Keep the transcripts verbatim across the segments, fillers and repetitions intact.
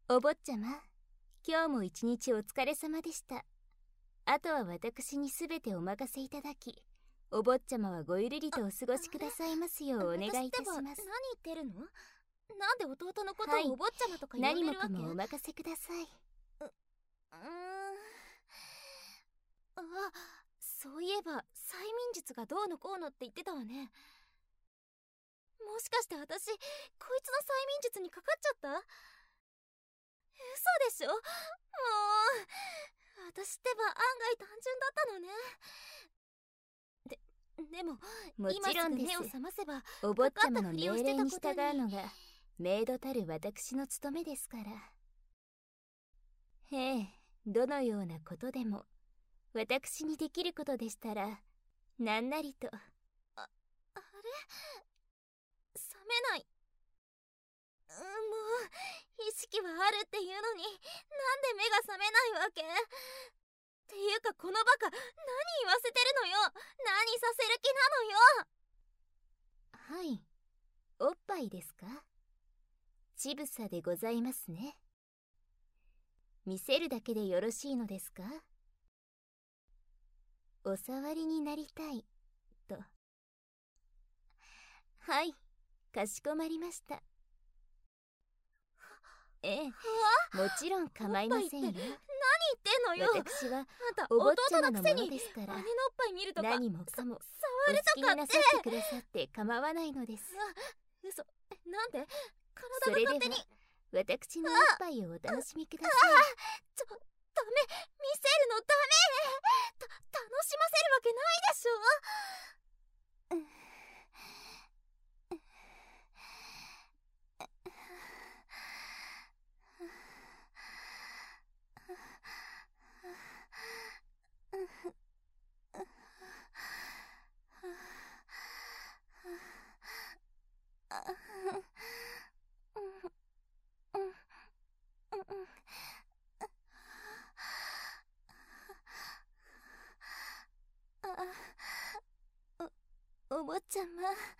お坊ちゃま、今日も一日お疲れ様でした。あとは私にすべてお任せいただき、お坊ちゃまはごゆるりとお過ごしくださいますようお願いいたします。 何言ってるの？なんで弟のことをお坊ちゃまとか呼んでるわけ？ 何もかもお任せください。 う、うーん。あ、そういえば催眠術がどうのこうのって言ってたわね。もしかして私こいつの催眠術にかかっちゃった？嘘でしょ？もう私ってば案外単純だったのね。で、でももちろんです。 今すぐ目を覚ませばお坊ちゃまの命令に従うのがメイドたる私の務めですから。ええ、どのようなことでも私にできることでしたら何なりと。あ、 あれ？覚めない。もう意識はあるっていうのになんで目が覚めないわけ？っていうかこのバカ、何言わせてるのよ。何させる気なのよ。はい、おっぱいですか？ちぶさでございますね。見せるだけでよろしいのですか？お触りになりたいと。はい、かしこまりました。ええ、もちろん構いませんよ。何言ってんのよ。 私はお坊ちゃまのものですから、 姉のおっぱい見るとか何もかも触るとかってお好きになさってくださって構わないのです。 嘘、なんで？ それでは私のおっぱいをお楽しみください。 ちょ、ダメ、見せるのダメ。た、楽しませるわけないでしょ。お、お坊ちゃま。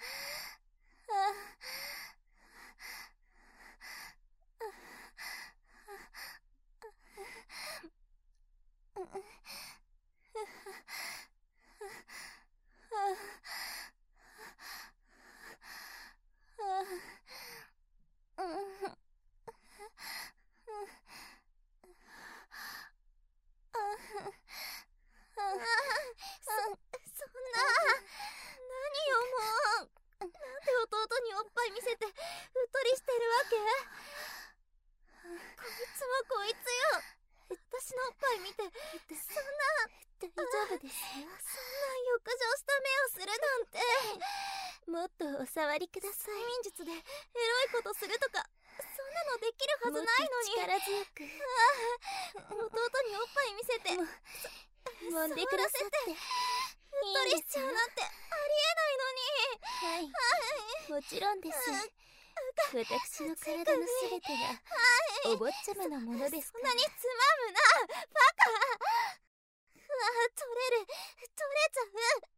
もっとお触りください。催眠術でエロいことするとかそんなのできるはずないのに。 力強く弟におっぱい見せて揉んでくださってうっとりしちゃうなんてありえないのに。 はい、もちろんです。私の体のすべてがお坊ちゃまのものですから。 そんなにつまむなバカ。あ、取れる、取れち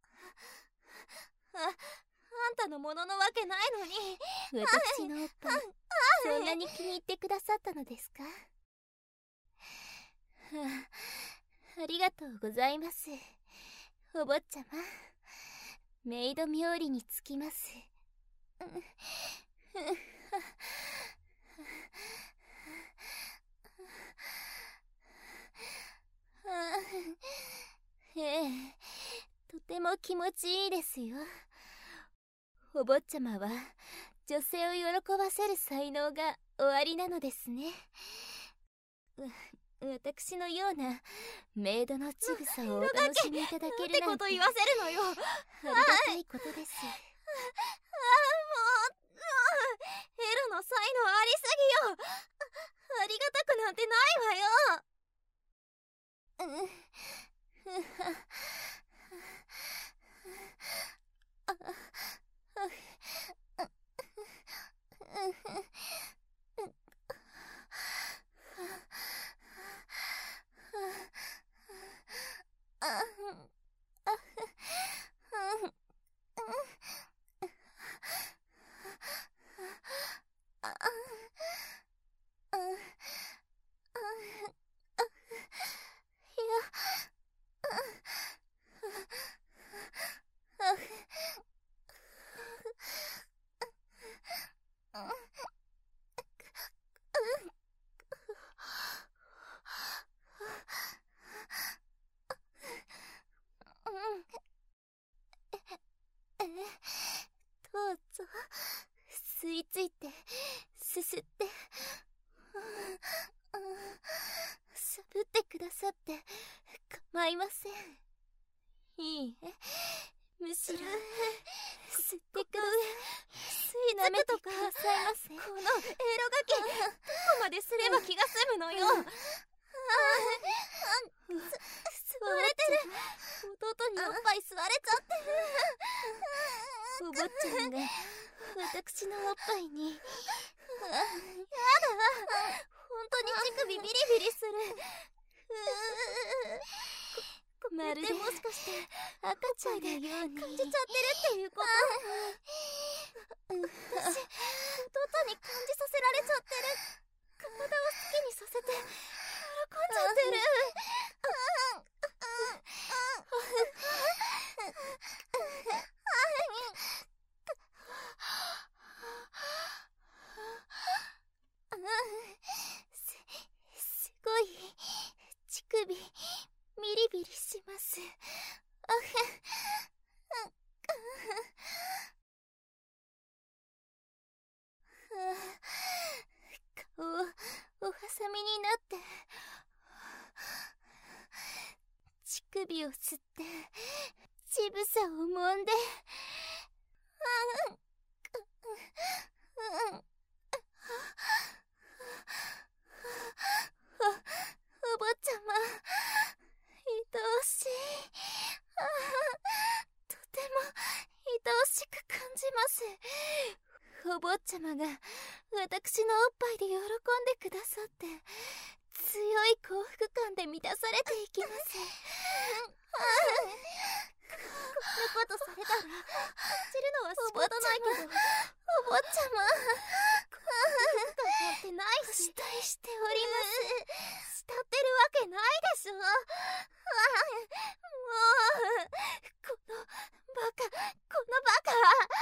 ゃう。あ、あんたのもののわけないのに。 私のおっぱい、そんなに気に入ってくださったのですか？はあ、ありがとうございます。お坊ちゃま、メイド冥利につきます。ええ、とても気持ちいいですよ。お坊ちゃまは女性を喜ばせる才能がおありなのですね。私のようなメイドのちぐさをお楽しみいただけるなんて、 なんてこと言わせるのよ。 ありがたいことです。 ああ、もう、もうエロの才能ありすぎよ。 あ, ありがたくなんてないわよ。 ですって。サブってくださって構いません。いいえ、むしろ吸ってください。吸いなめてくださいませ。このエロガキ、どこまですれば気が済むのよ。吸われてる。弟におっぱい吸われちゃってる。お坊ちゃんが私のおっぱいに。やだ、本当に乳首ビリビリする。まるでもしかして赤ちゃんのように感じちゃってるっていうこと？私、弟に感じさせられちゃってる。体を好きにさせて喜んじゃってる。す、すごい乳首ビリビリします。あへ顔をおはさみになって乳首を吸って乳房を揉んで、お、お坊ちゃま、愛おしい。とても愛おしく感じます。お坊ちゃまが私のおっぱいで喜んでくださって、強い幸福感で満たされていきます。こんなことされたら感じるのは仕方ないけど、お坊ちゃま、幸福感なんてないし、慕いしております。慕ってるわけないでしょ。もう、このバカ、このバカ。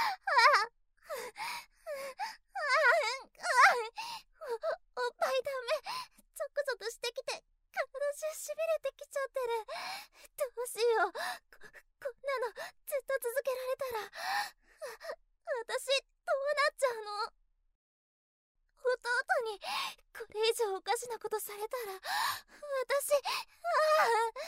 お、おっぱいダメ。ゾクゾクしてきて体中しびれてきちゃってる。どうしよう。こ、こんなのずっと続けられたら私どうなっちゃうの？弟にこれ以上おかしなことされたら私、ああ